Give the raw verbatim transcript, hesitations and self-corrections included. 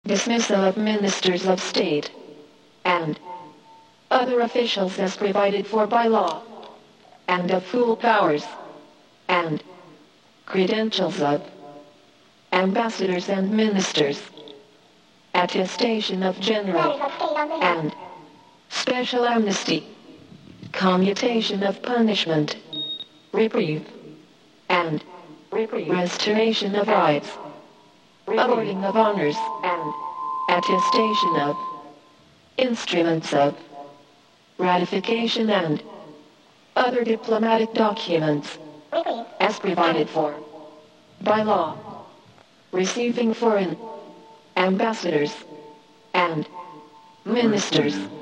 dismissal of ministers of state, and other officials as provided for by law, and of full powers, and credentials of ambassadors and ministers, attestation of general and special amnesty, commutation of punishment, reprieve, and restoration of rights, awarding of honors, and attestation of instruments of ratification and other diplomatic documents as provided for by law, receiving foreign ambassadors and ministers.